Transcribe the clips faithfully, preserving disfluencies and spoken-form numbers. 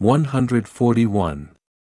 one hundred forty-one.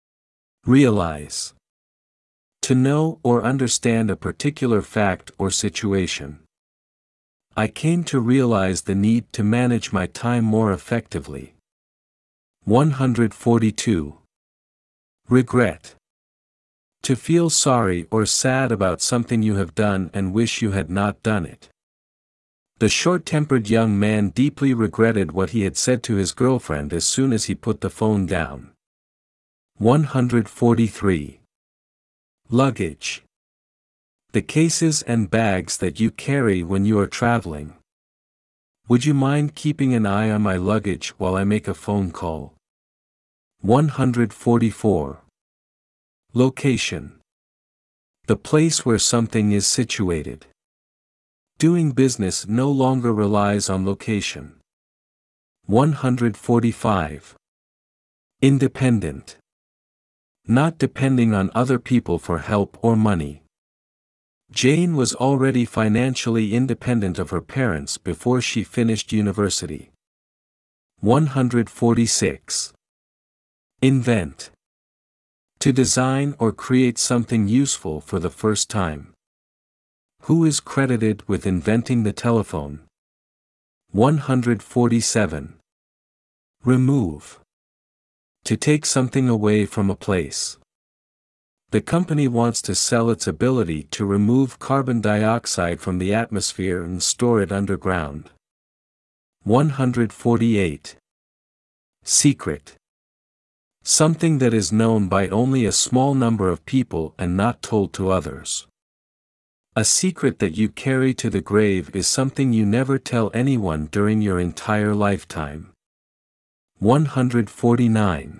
Realize. To know or understand a particular fact or situation. I came to realize the need to manage my time more effectively. one hundred forty-two. Regret. To feel sorry or sad about something you have done and wish you had not done it. The short-tempered young man deeply regretted what he had said to his girlfriend as soon as he put the phone down. one hundred forty-three. Luggage. The cases and bags that you carry when you are traveling. Would you mind keeping an eye on my luggage while I make a phone call? one hundred forty-four. Location. The place where something is situated. Doing business no longer relies on location. one hundred forty-five. Independent. Not depending on other people for help or money. Jane was already financially independent of her parents before she finished university. one hundred forty-six. Invent. To design or create something useful for the first time. Who is credited with inventing the telephone? one hundred forty-seven. Remove. To take something away from a place. The company wants to sell its ability to remove carbon dioxide from the atmosphere and store it underground. one hundred forty-eight. Secret. Something that is known by only a small number of people and not told to others. A secret that you carry to the grave is something you never tell anyone during your entire lifetime. one hundred forty-nine.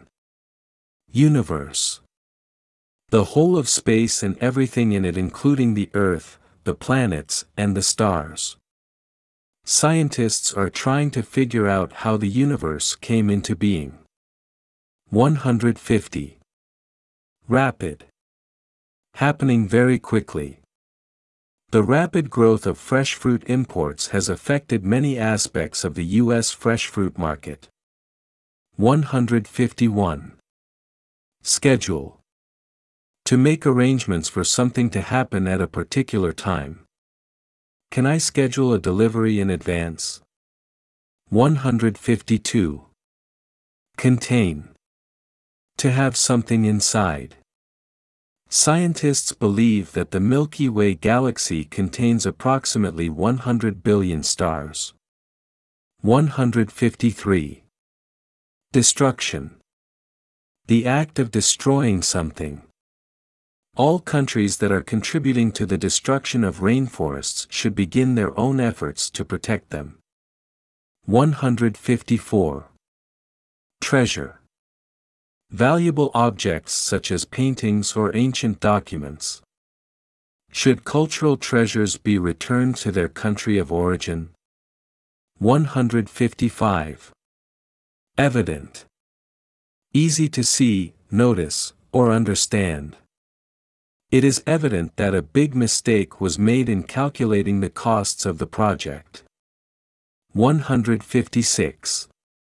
Universe. The whole of space and everything in it, including the Earth, the planets, and the stars. Scientists are trying to figure out how the universe came into being. one hundred fifty. Rapid. Happening very quickly. The rapid growth of fresh fruit imports has affected many aspects of the U S fresh fruit market. one hundred fifty-one. Schedule. To make arrangements for something to happen at a particular time. Can I schedule a delivery in advance? one hundred fifty-two. Contain. To have something inside. Scientists believe that the Milky Way galaxy contains approximately one hundred billion stars. one hundred fifty-three. Destruction. The act of destroying something. All countries that are contributing to the destruction of rainforests should begin their own efforts to protect them. one hundred fifty-four. Treasure. Valuable objects such as paintings or ancient documents. Should cultural treasures be returned to their country of origin? one hundred fifty-five. Evident. Easy to see, notice, or understand. It is evident that a big mistake was made in calculating the costs of the project. one hundred fifty-six.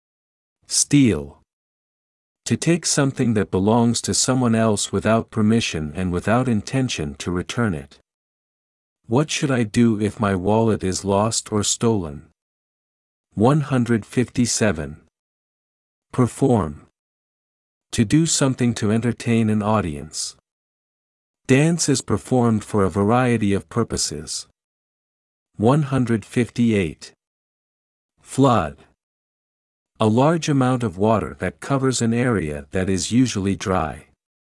Steal. To take something that belongs to someone else without permission and without intention to return it. What should I do if my wallet is lost or stolen? one hundred fifty-seven. Perform. To do something to entertain an audience. Dance is performed for a variety of purposes. one hundred fifty-eight. Flood. A large amount of water that covers an area that is usually dry.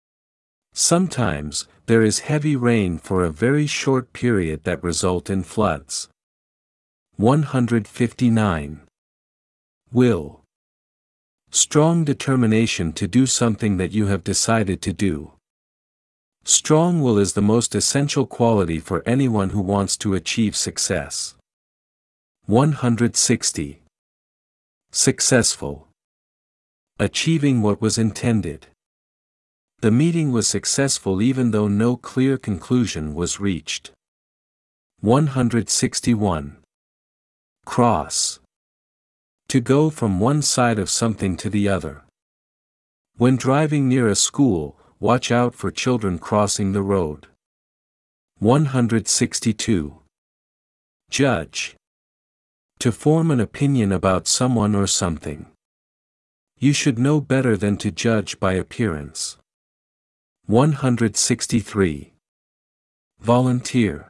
Sometimes, there is heavy rain for a very short period that result in floods. one hundred fifty-nine. Will. Strong determination to do something that you have decided to do. Strong will is the most essential quality for anyone who wants to achieve success. one hundred sixty. Successful. Achieving what was intended. The meeting was successful even though no clear conclusion was reached. one hundred sixty-one. Cross. To go from one side of something to the other. When driving near a school, watch out for children crossing the road. one hundred sixty-two. Judge. To form an opinion about someone or something. You should know better than to judge by appearance. one hundred sixty-three. Volunteer.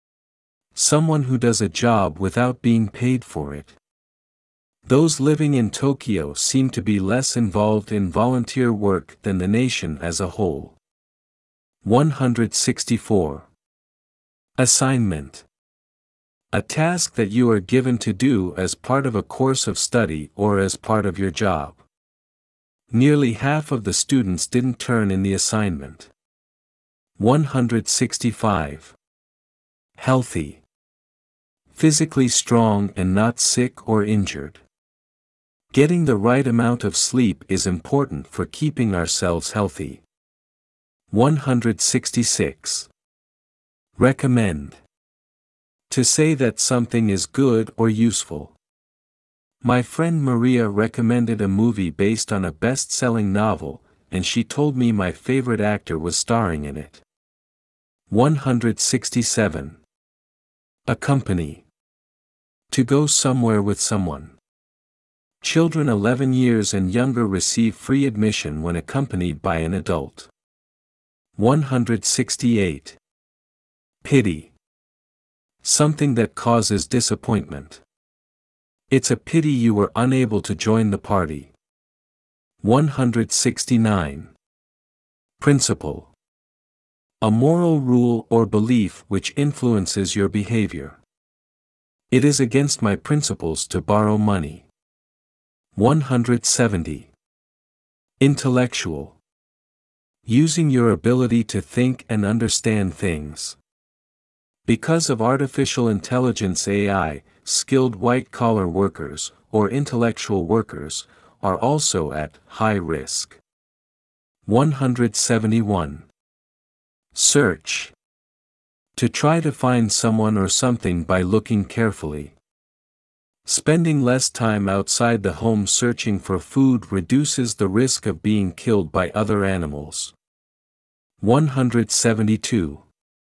Someone who does a job without being paid for it. Those living in Tokyo seem to be less involved in volunteer work than the nation as a whole. one hundred sixty-four. Assignment. A task that you are given to do as part of a course of study or as part of your job. Nearly half of the students didn't turn in the assignment. one hundred sixty-five. Healthy. Physically strong and not sick or injured. Getting the right amount of sleep is important for keeping ourselves healthy. one hundred sixty-six. Recommend. To say that something is good or useful. My friend Maria recommended a movie based on a best-selling novel, and she told me my favorite actor was starring in it. one hundred sixty-seven. Accompany. To go somewhere with someone. Children eleven years and younger receive free admission when accompanied by an adult. one hundred sixty-eight. Pity. Something that causes disappointment. It's a pity you were unable to join the party. one hundred sixty-nine. Principle. A moral rule or belief which influences your behavior. It is against my principles to borrow money. one hundred seventy. Intellectual. Using your ability to think and understand things. Because of artificial intelligence A I, skilled white-collar workers, or intellectual workers, are also at high risk. one hundred seventy-one. Search. To try to find someone or something by looking carefully. Spending less time outside the home searching for food reduces the risk of being killed by other animals. one hundred seventy-two.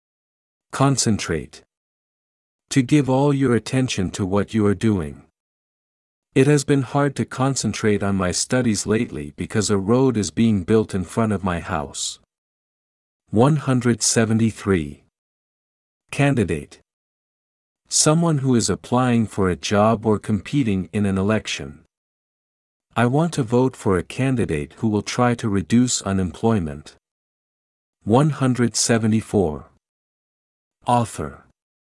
Concentrate. To give all your attention to what you are doing. It has been hard to concentrate on my studies lately because a road is being built in front of my house. one hundred seventy-three. Candidate. Someone who is applying for a job or competing in an election. I want to vote for a candidate who will try to reduce unemployment. one hundred seventy-four. Author.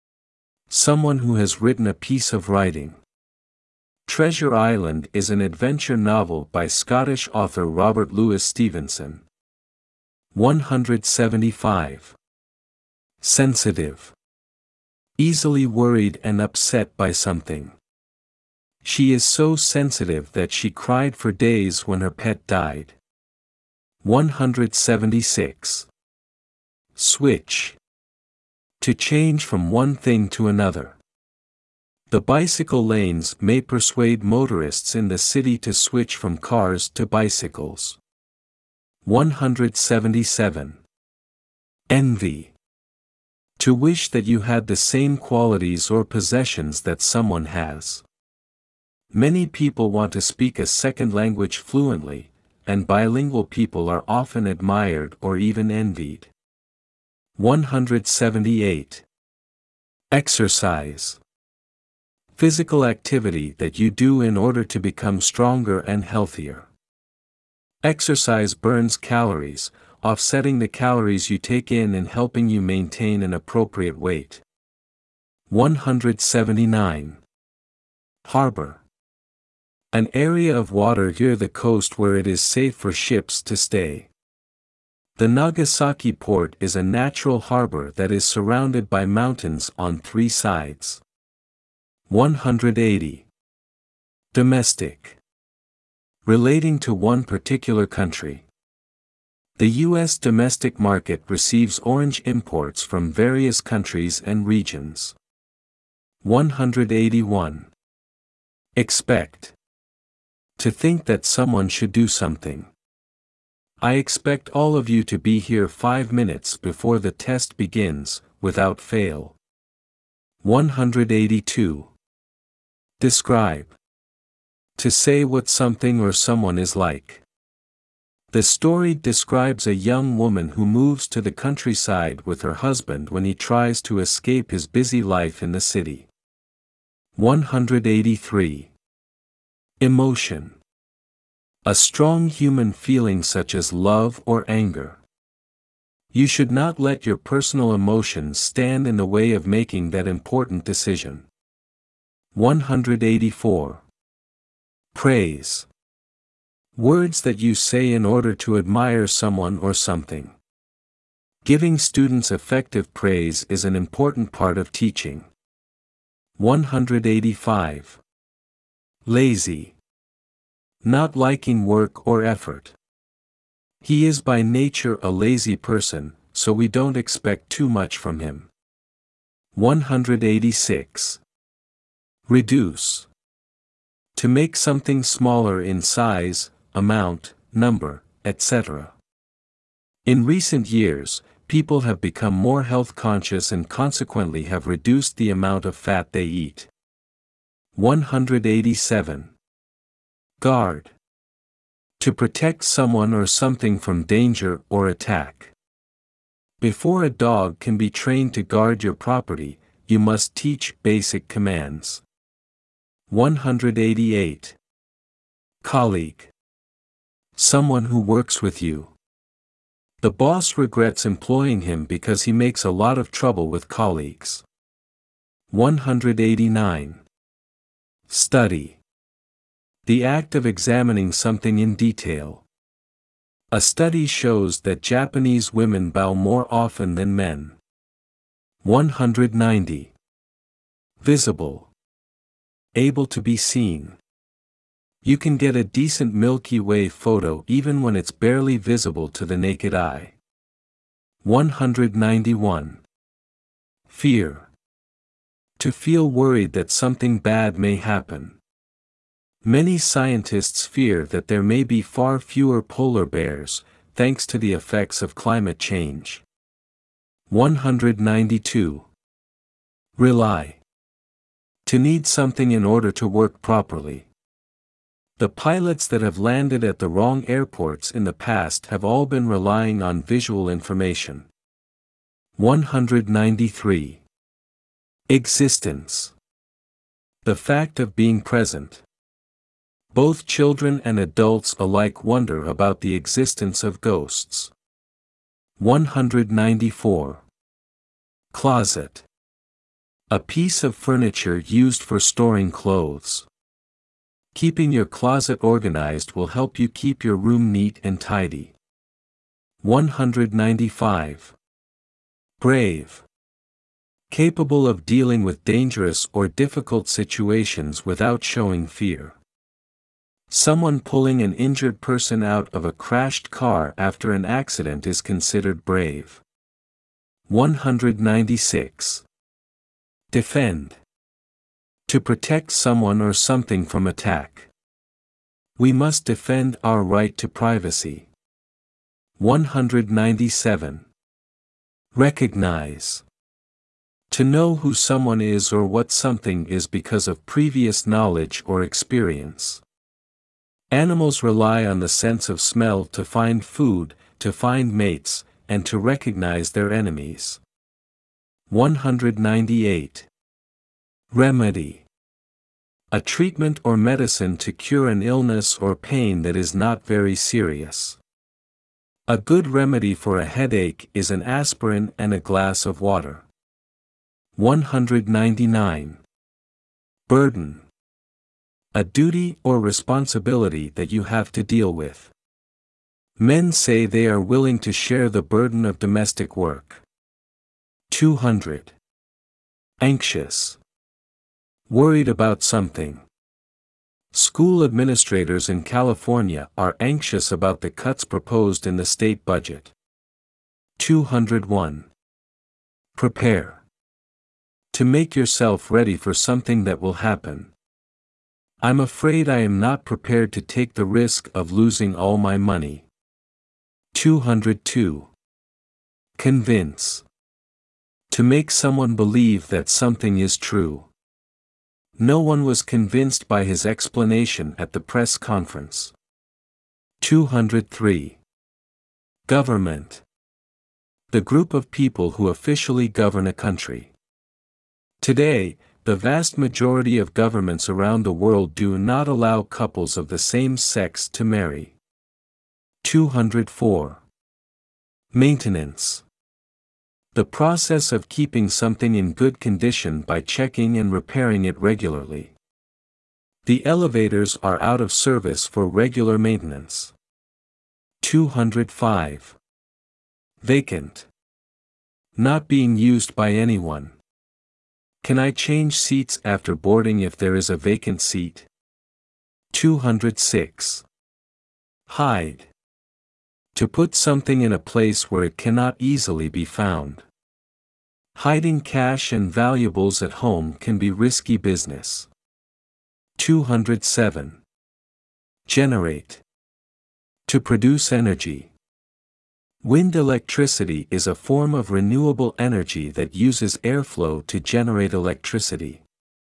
Someone who has written a piece of writing. Treasure Island is an adventure novel by Scottish author Robert Louis Stevenson. one hundred seventy-five. Sensitive. Easily worried and upset by something. She is so sensitive that she cried for days when her pet died. one hundred seventy-six. Switch. To change from one thing to another. The bicycle lanes may persuade motorists in the city to switch from cars to bicycles. one hundred seventy-seven. Envy. To wish that you had the same qualities or possessions that someone has. Many people want to speak a second language fluently, and bilingual people are often admired or even envied. one hundred seventy-eight. Exercise. Physical activity that you do in order to become stronger and healthier. Exercise burns calories, offsetting the calories you take in and helping you maintain an appropriate weight. one hundred seventy-nine. Harbor. An area of water near the coast where it is safe for ships to stay. The Nagasaki port is a natural harbor that is surrounded by mountains on three sides. one hundred eighty. Domestic. Relating to one particular country. The U S domestic market receives orange imports from various countries and regions. one hundred eighty-one. Expect. To think that someone should do something. I expect all of you to be here five minutes before the test begins, without fail. one hundred eighty-two. Describe. To say what something or someone is like. The story describes a young woman who moves to the countryside with her husband when he tries to escape his busy life in the city. one hundred eighty-three. Emotion. A strong human feeling such as love or anger. You should not let your personal emotions stand in the way of making that important decision. one hundred eighty-four. Praise. Words that you say in order to admire someone or something. Giving students effective praise is an important part of teaching. one hundred eighty-five. Lazy. Not liking work or effort. He is by nature a lazy person, so we don't expect too much from him. one hundred eighty-six. Reduce. To make something smaller in size, amount, number, et cetera. In recent years, people have become more health conscious and consequently have reduced the amount of fat they eat. one hundred eighty-seven. Guard. To protect someone or something from danger or attack. Before a dog can be trained to guard your property, you must teach basic commands. one hundred eighty-eight. Colleague. Someone who works with you. The boss regrets employing him because he makes a lot of trouble with colleagues. one hundred eighty-nine. Study. The act of examining something in detail. A study shows that Japanese women bow more often than men. one hundred ninety. Visible. Able to be seen. You can get a decent Milky Way photo even when it's barely visible to the naked eye. one hundred ninety-one. Fear. To feel worried that something bad may happen. Many scientists fear that there may be far fewer polar bears, thanks to the effects of climate change. one hundred ninety-two. Rely. To need something in order to work properly. The pilots that have landed at the wrong airports in the past have all been relying on visual information. one hundred ninety-three. Existence. The fact of being present. Both children and adults alike wonder about the existence of ghosts. one hundred ninety-four. Closet. A piece of furniture used for storing clothes. Keeping your closet organized will help you keep your room neat and tidy. one hundred ninety-five. Brave. Capable of dealing with dangerous or difficult situations without showing fear. Someone pulling an injured person out of a crashed car after an accident is considered brave. one hundred ninety-six. Defend. To protect someone or something from attack. We must defend our right to privacy. one hundred ninety-seven. Recognize. To know who someone is or what something is because of previous knowledge or experience. Animals rely on the sense of smell to find food, to find mates, and to recognize their enemies. one hundred ninety-eight. Remedy. A treatment or medicine to cure an illness or pain that is not very serious. A good remedy for a headache is an aspirin and a glass of water. one hundred ninety-nine. Burden. A duty or responsibility that you have to deal with. Men say they are willing to share the burden of domestic work. two hundred. Anxious. Worried about something. School administrators in California are anxious about the cuts proposed in the state budget. two hundred one. Prepare. To make yourself ready for something that will happen. I'm afraid I am not prepared to take the risk of losing all my money. two hundred two. Convince. To make someone believe that something is true. No one was convinced by his explanation at the press conference. two hundred three. Government. The group of people who officially govern a country. Today, the vast majority of governments around the world do not allow couples of the same sex to marry. two hundred four. Maintenance. The process of keeping something in good condition by checking and repairing it regularly. The elevators are out of service for regular maintenance. two hundred five. Vacant. Not being used by anyone. Can I change seats after boarding if there is a vacant seat? two hundred six. Hide. To put something in a place where it cannot easily be found. Hiding cash and valuables at home can be risky business. two hundred seven. Generate. To produce energy. Wind electricity is a form of renewable energy that uses airflow to generate electricity.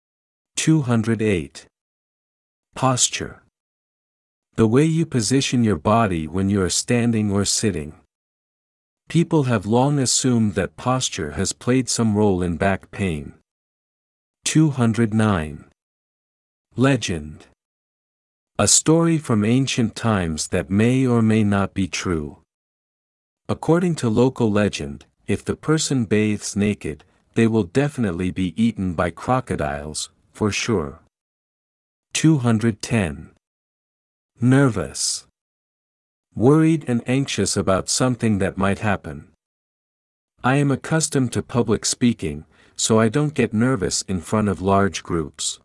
two hundred eight. Posture. The way you position your body when you are standing or sitting. People have long assumed that posture has played some role in back pain. two hundred nine. Legend. A story from ancient times that may or may not be true. According to local legend, if the person bathes naked, they will definitely be eaten by crocodiles, for sure. two hundred ten. Nervous. Worried and anxious about something that might happen. I am accustomed to public speaking, so I don't get nervous in front of large groups.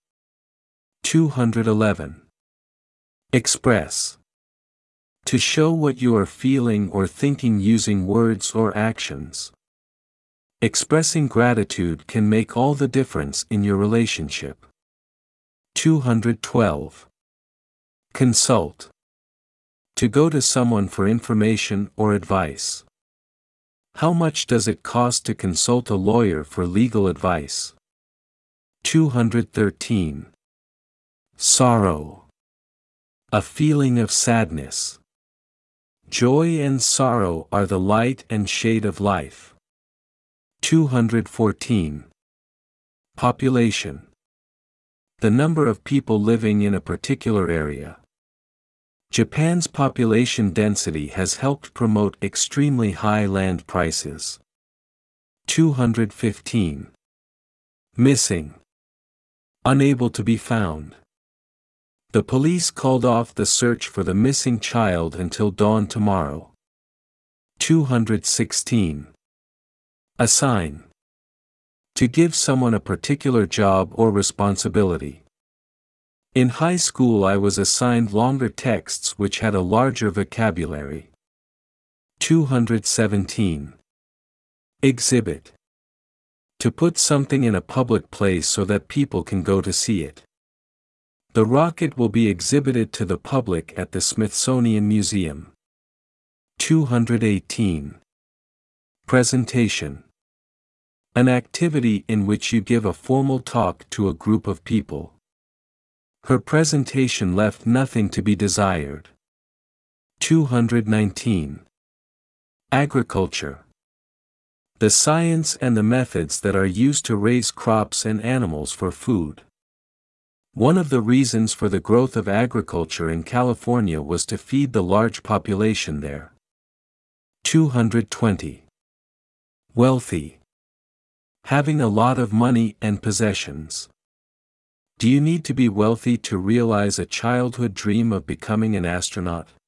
two hundred eleven. Express. To show what you are feeling or thinking using words or actions. Expressing gratitude can make all the difference in your relationship. two hundred twelve. Consult. To go to someone for information or advice. How much does it cost to consult a lawyer for legal advice? two hundred thirteen. Sorrow. A feeling of sadness. Joy and sorrow are the light and shade of life. two hundred fourteen. Population. The number of people living in a particular area. Japan's population density has helped promote extremely high land prices. two hundred fifteen. Missing. Unable to be found. The police called off the search for the missing child until dawn tomorrow. two hundred sixteen. Assign. To give someone a particular job or responsibility. In high school I was assigned longer texts which had a larger vocabulary. two hundred seventeen. Exhibit. To put something in a public place so that people can go to see it. The rocket will be exhibited to the public at the Smithsonian Museum. two hundred eighteen. Presentation. An activity in which you give a formal talk to a group of people. Her presentation left nothing to be desired. two hundred nineteen. Agriculture. The science and the methods that are used to raise crops and animals for food. One of the reasons for the growth of agriculture in California was to feed the large population there. two hundred twenty. Wealthy. Having a lot of money and possessions. Do you need to be wealthy to realize a childhood dream of becoming an astronaut?